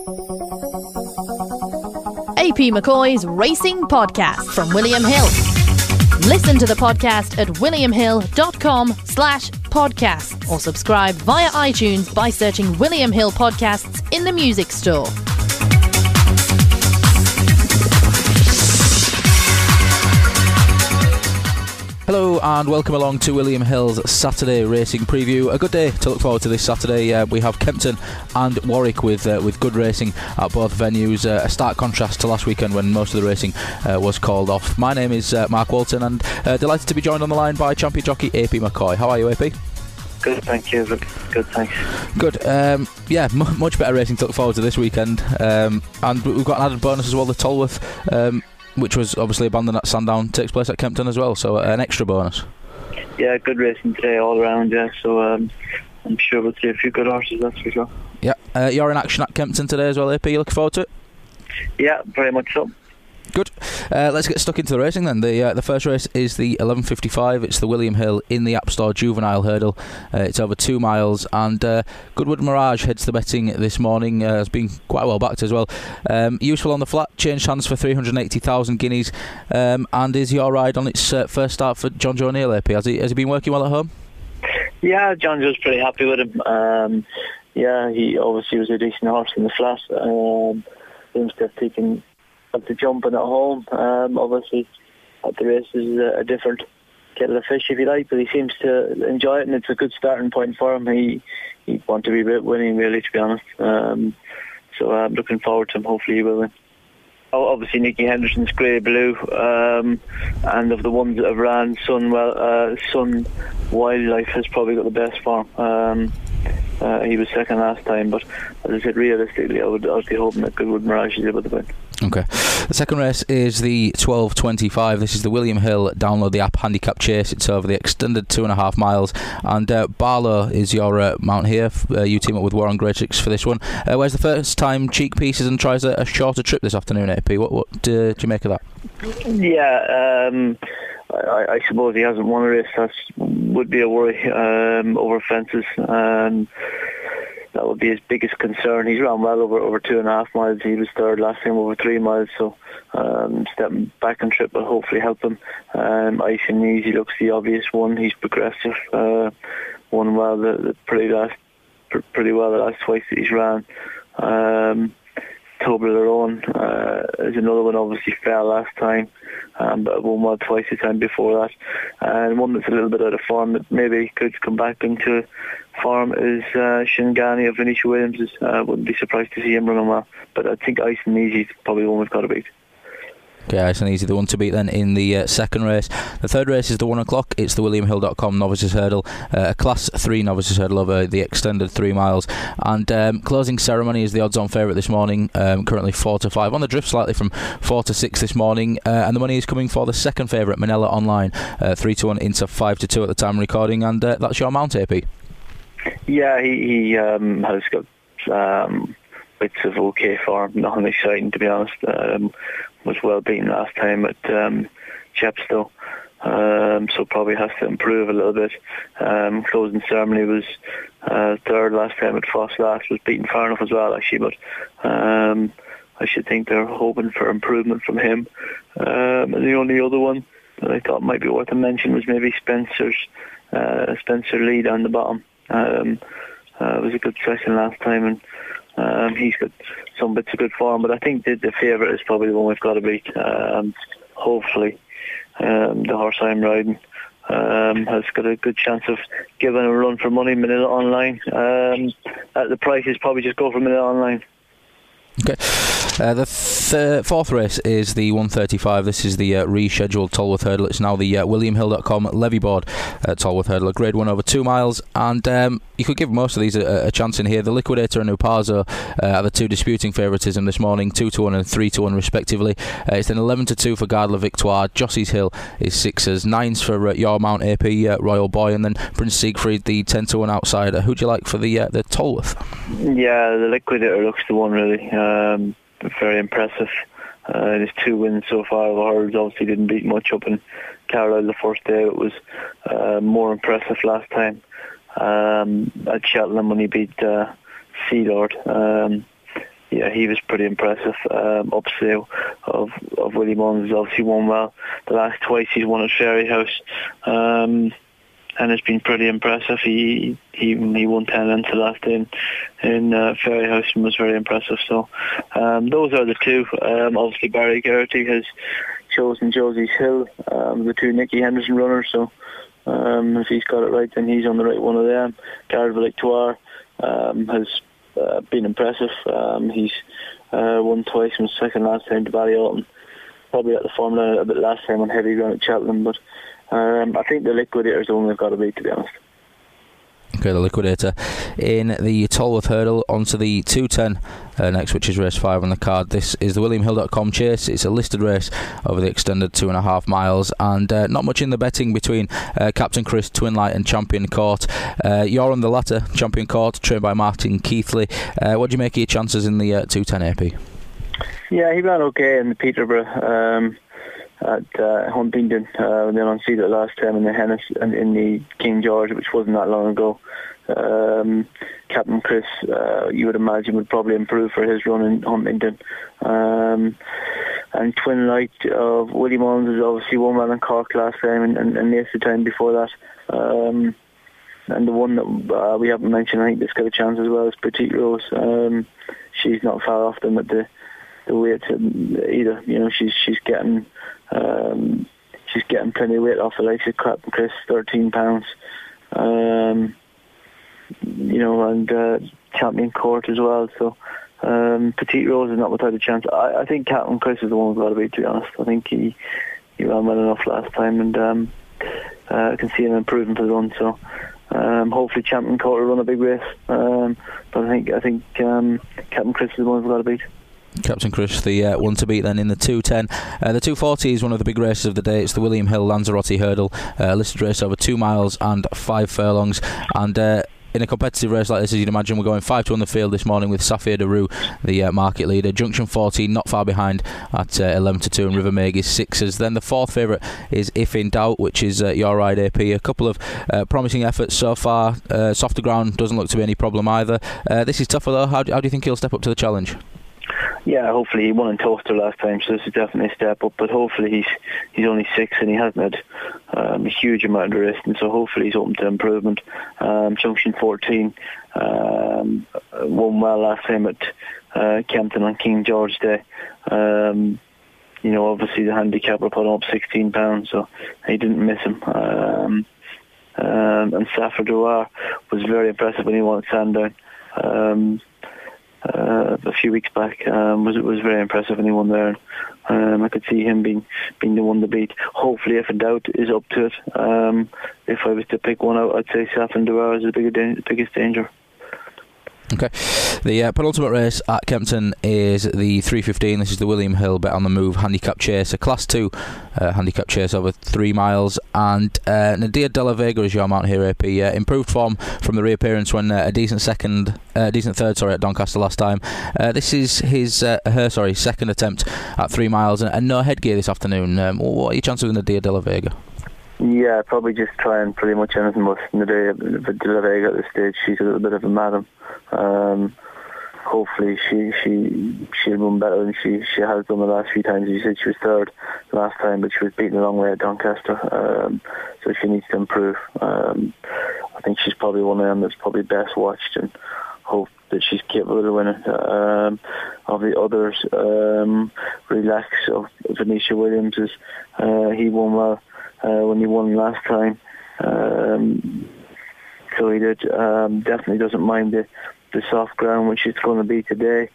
AP McCoy's Racing Podcast from William Hill. Listen to the podcast at williamhill.com/podcast or subscribe via iTunes by searching William Hill Podcasts in the music store. Hello and welcome along to William Hill's Saturday Racing Preview. A good day to look forward to this Saturday. We have Kempton and Warwick with good racing at both venues. A stark contrast to last weekend when most of the racing was called off. My name is Mark Walton and delighted to be joined on the line by champion jockey AP McCoy. How are you, AP? Good, thank you. Good, thanks. Good. Much better racing to look forward to this weekend. And we've got an added bonus as well, the Tolworth, which was obviously abandoned at Sandown, takes place at Kempton as well, so an extra bonus. Yeah, good racing today all around, yeah, so I'm sure we'll see a few good horses, that's for sure. Yeah, you're in action at Kempton today as well, AP, you looking forward to it? Yeah, very much so. Good. Let's get stuck into the racing then. The first race is the 11:55. It's the William Hill in the App Store Juvenile Hurdle. It's over 2 miles, and Goodwood Mirage heads the betting this morning. Has been quite well backed as well. Useful on the flat, changed hands for 380,000 guineas, and is your ride on its first start for John Joe O'Neill, AP? Has he been working well at home? Yeah, John Joe's pretty happy with him. He obviously was a decent horse in the flat. Seems to have taken the jumping at home. Obviously at the race is a different kettle of fish, if you like, but he seems to enjoy it, and it's a good starting point for him. He'd want to be winning, really, to be honest. So I'm looking forward to him. Hopefully he will win. Obviously Nicky Henderson's Grey Blue, and of the ones that have ran, Sun Wildlife has probably got the best form. He was second last time, but as I said, realistically I would be hoping that Goodwood Mirage is able to win. Okay. The second race is the 12:25. This is the William Hill Download the App Handicap Chase. It's over the extended 2.5 miles, and Barlow is your mount here. You team up with Warren Greatrix for this one. Where's the first time cheek pieces and tries a shorter trip this afternoon, AP? What do you make of that? Yeah, I suppose he hasn't won a race. That would be a worry over fences. That would be his biggest concern. He's run well over 2.5 miles. He was third last time over 3 miles, so stepping back and trip will hopefully help him. Ice and Easy looks the obvious one. He's progressive. Won well pretty well the last twice that he's ran. Toblerone is another one, obviously fell last time, but won well twice the time before that. And one that's a little bit out of form that maybe could come back into form is Shingani of Venetia Williams. Wouldn't be surprised to see him running well, but I think Ice and Easy is probably the one we've got to beat. Okay, Ice and Easy, the one to beat then in the second race. The third race is the 1 o'clock. It's the WilliamHill.com Novices Hurdle, a Class 3 Novices Hurdle over the extended 3 miles. And closing ceremony is the odds-on favourite this morning, currently 4-5. On the drift slightly from 4-6 this morning. And the money is coming for the second favourite, Manila Online, 3-1 into 5-2 at the time of recording. And that's your mount, AP. Yeah, he has got bits of okay form, nothing exciting to be honest. Was well beaten last time at Chepstow, so probably has to improve a little bit. Closing ceremony was third last time at Foss Last, was beaten far enough as well actually, but I should think they're hoping for improvement from him. And the only other one that I thought might be worth a mention was maybe Spencer Lee down the bottom. It was a good session last time, and he's got some bits of good form, but I think the favourite is probably the one we've got to beat. Hopefully the horse I'm riding has got a good chance of giving a run for money. Manila Online, at the prices, probably just go for Manila Online. Okay. The fourth race is the 1:35. This is the rescheduled Tolworth Hurdle. It's now the WilliamHill.com levy board Tolworth Hurdle, a Grade 1 over 2 miles. And you could give most of these a chance in here. The Liquidator and Upazo are the two disputing favouritism this morning, 2-1 and 3-1 respectively. It's then 11-2 for Gardler Victoire. Jossie's Hill is 6s. 9s for your Mount AP, Royal Boy, and then Prince Siegfried, the 10-1 outsider. Who do you like for the Tolworth? Yeah, the Liquidator looks the one really. Very impressive. In his 2 wins so far, the Hurls obviously didn't beat much up in Carlisle the first day. It was more impressive last time at Cheltenham when he beat Sea Lord. yeah, he was pretty impressive. Upside of Willie Mullins has obviously won well. The last twice he's won at Fairyhouse, and it's been pretty impressive. He won 10 lengths the last day in Fairyhouse and was very impressive. So those are the two. Obviously Barry Geraghty has chosen Josie's Hill, the two Nicky Henderson runners. So if he's got it right, then he's on the right one of them. Garde Victoire has been impressive. He's won twice and was second last time to Ballyalton. Probably at the formula a bit last time on heavy ground at Cheltenham, but I think the Liquidator is the one they've got to beat, to be honest. Okay, the Liquidator in the Tolworth Hurdle. Onto the 210 next, which is race 5 on the card. This is the WilliamHill.com Chase. It's a listed race over the extended 2.5 miles, and not much in the betting between Captain Chris, Twinlight and Champion Court. You're on the latter, Champion Court, trained by Martin Keithley. What do you make of your chances in the 210 AP? Yeah, he ran okay in the Peterborough at Huntingdon. Then on seat it last time in the Hennis and in the King George, which wasn't that long ago. Captain Chris, you would imagine, would probably improve for his run in Huntingdon. And Twinlight of Willie Mullins has obviously won well in Cork last time and aced the time before that. And the one that we haven't mentioned, I think that's got a chance as well, is Petite Rose. She's not far off them at the weight either. You know, she's getting plenty of weight off the likes of Captain Chris, 13 pounds. You know, and Champion Court as well. So Petite Rose is not without a chance. I think Captain Chris is the one who's got to beat, to be honest. I think he ran well enough last time, and I can see him improving for the run. So hopefully Champion Court will run a big race. But I think Captain Chris is the one who's got to beat. Captain Chris, the one to beat then in the 210. The 240 is one of the big races of the day. It's the William Hill Lanzarote Hurdle, listed race over 2 miles and 5 furlongs. And in a competitive race like this, as you'd imagine, we're going 5 to on the field this morning with Safia Daru, the market leader. Junction 14 not far behind at 11 to 2, and River Meg is 6s. Then the fourth favourite is If in Doubt, which is Your Ride AP. A couple of promising efforts so far. Softer ground doesn't look to be any problem either. This is tougher though. How do you think he'll step up to the challenge? Yeah, hopefully he won in Toaster last time, so this is definitely a step up. But hopefully he's only 6 and he hasn't had a huge amount of risk, and so hopefully he's open to improvement. Junction 14 won well last time at Kempton on King George Day. You know, obviously the handicapper put him up £16, so he didn't miss him. And Safia Daru was very impressive when he won at Sandown. A few weeks back, was very impressive when he won there. I could see him being the one to beat. Hopefully, If in Doubt is up to it. If I was to pick one out, I'd say Safia Daru is the biggest danger. Okay, the penultimate race at Kempton is the 3:15. This is the William Hill Bet on the Move handicap chase, a Class 2 handicap chase over 3 miles. And Nadia De La Vega is your mount here, AP. Improved form from the reappearance when a decent third at Doncaster last time. This is her second attempt at 3 miles and no headgear this afternoon. What are your chances with Nadia De La Vega? Yeah, probably just trying pretty much anything but Nadia De La Vega at this stage. She's a little bit of a madam. Hopefully she'll run better than she has done the last few times. You said she was third last time, but she was beaten a long way at Doncaster, so she needs to improve. I think she's probably one of them that's probably best watched, and hope that she's capable of winning. Of the others, Relax of Venetia Williams, he won well when he won last time. So he did. Definitely doesn't mind the soft ground, which it's going to be today.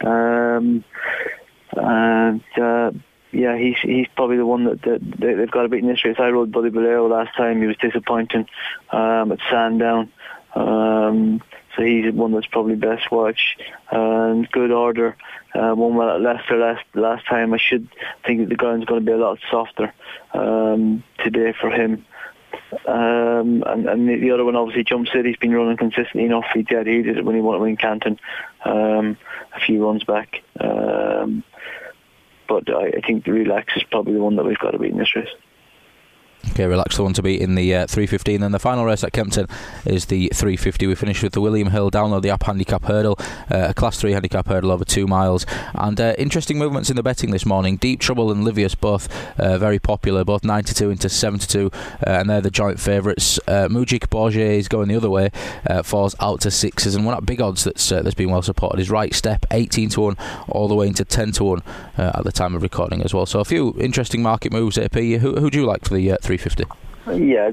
He's probably the one that they've got to beat in this race. I rode Buddy Bolero last time. He was disappointing at Sandown. So he's one that's probably best watched. And Good Order won well at Leicester last time. I should think that the ground's going to be a lot softer today for him. And the other one, obviously, Jump City's been running consistently enough. He did it when he won at Wing Canton a few runs back. But I think the Relax is probably the one that we've got to beat in this race. Okay, Relax, the one to beat in the 3:15. Then the final race at Kempton is the 3:50. We finished with the William Hill. Download the app handicap hurdle, a Class 3 handicap hurdle over 2 miles. And interesting movements in the betting this morning. Deep Trouble and Livius both very popular, both 92 into 72, and they're the joint favourites. Mujik Borget is going the other way, falls out to 6s, and one at big odds that's been well supported is Right Step, 18-1 all the way into 10-1 at the time of recording as well. So a few interesting market moves. AP, who do you like for the 350? Yeah,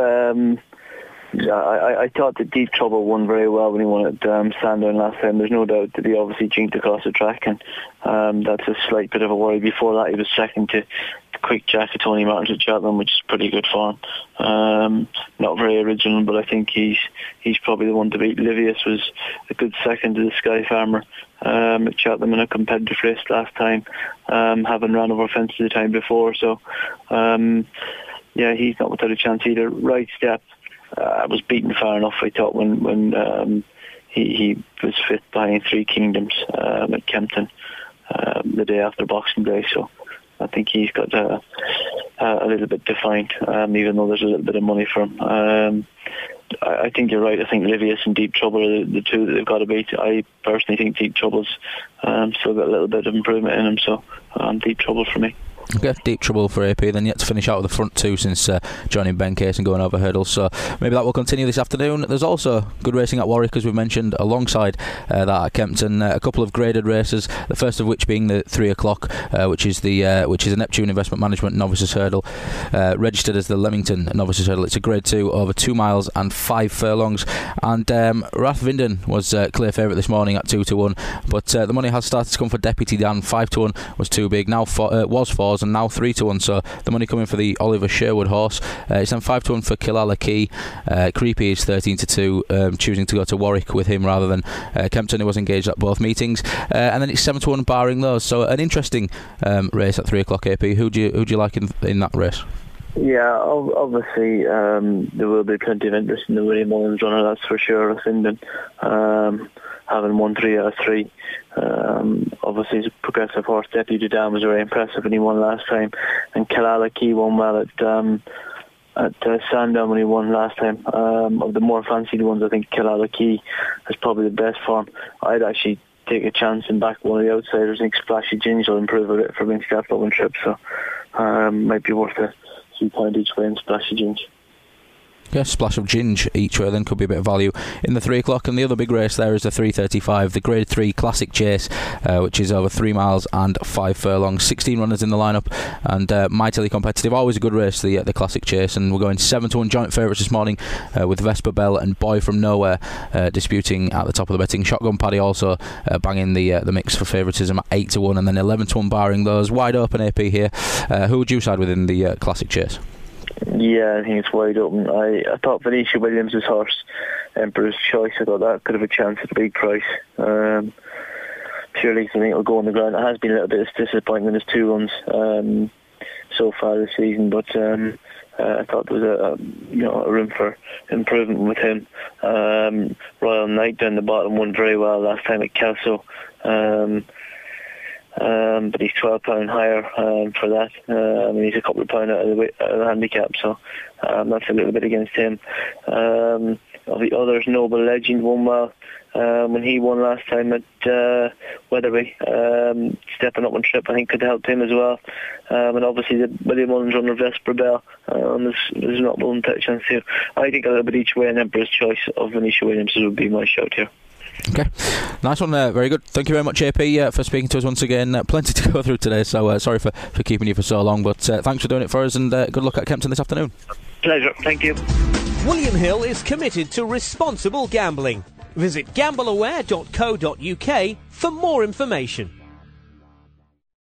I thought that Deep Trouble won very well when he won at Sandown last time. There's no doubt that he obviously jinked across the track, and that's a slight bit of a worry. Before that, he was second to Quick Jack of Tony Martins at Cheltenham, which is pretty good form. Not very original, but I think he's probably the one to beat. Livius was a good second to the Sky Farmer at Cheltenham in a competitive race last time, having ran over fences the time before. So, yeah, he's not without a chance either. Right Step was beaten far enough, I thought, when he was fifth behind Three Kingdoms at Kempton the day after Boxing Day. So I think he's got a little bit defined, even though there's a little bit of money for him. I think you're right. I think Livius and Deep Trouble are the two that they've got to beat. I personally think Deep Trouble's still got a little bit of improvement in him, so Deep Trouble for me. Okay, Deep Trouble for AP, then yet to finish out with the front two since joining Ben Case and going over hurdles, so maybe that will continue this afternoon. There's also good racing at Warwick, as we've mentioned, alongside that at Kempton. A couple of graded races, the first of which being the 3 o'clock, which is a Neptune Investment Management Novices Hurdle, registered as the Leamington Novices Hurdle. It's a grade 2 over 2 miles and 5 furlongs, and Rath Vinden was clear favourite this morning at 2-1, but the money has started to come for Deputy Dan. 5-1 was too big, now was 4s, and now 3-1, so the money coming for the Oliver Sherwood horse. It's then 5-1 for Killala Key. Creepy is 13-2, choosing to go to Warwick with him rather than Kempton, who was engaged at both meetings, and then it's 7-1 barring those. So an interesting race at 3 o'clock. AP, who do you like in that race? Yeah, obviously there will be plenty of interest in the William Mullins runner, that's for sure. Findon, having won 3 out of 3. Obviously he's a progressive horse. Deputy Dan was very impressive when he won last time, and Killala Key won well at Sandown when he won last time. Of the more fancied ones, I think Killala Key has probably the best form. I'd actually take a chance and back one of the outsiders. I think Splashy Ginge will improve a bit for being stepped up on trip, so might be worth a £3 each way in Splashy Ginge. Yeah, splash of ginge each way, then could be a bit of value in the 3 o'clock. And the other big race there is the 3:35, the Grade 3 Classic Chase, which is over 3 miles and 5 furlongs. 16 runners in the lineup, and mightily competitive. Always a good race, the Classic Chase, and we're going 7-1 joint favourites this morning with Vesper Bell and Boy From Nowhere disputing at the top of the betting. Shotgun Paddy also banging the mix for favouritism at 8-1, and then 11-1 barring those. Wide open, AP here. Who would you side with in the Classic Chase? Yeah, I think it's wide open. I thought Venetia Williams' horse, Emperor's Choice, I thought that could have a chance at a big price. Purely because I think it'll go on the ground. It has been a little bit disappointing in his 2 runs so far this season, but I thought there was a room for improvement with him. Royal Knight down the bottom won very well last time at Kelso. But he's £12 higher for that. He's a couple of pound out of the handicap, so that's a little bit against him. Of the others, Noble Legend won well when he won last time at Weatherby. Stepping up on trip, I think, could help him as well. And obviously the William Mullins runner, Vesper Bell, there's not one to a chance here. I think a little bit each way, and Emperor's Choice of Venetia Williams would be my shout here. Okay, nice one, very good. Thank you very much, AP, for speaking to us once again. Plenty to go through today, so sorry for keeping you for so long, but thanks for doing it for us, and good luck at Kempton this afternoon. Pleasure, thank you. William Hill is committed to responsible gambling. Visit gambleaware.co.uk for more information.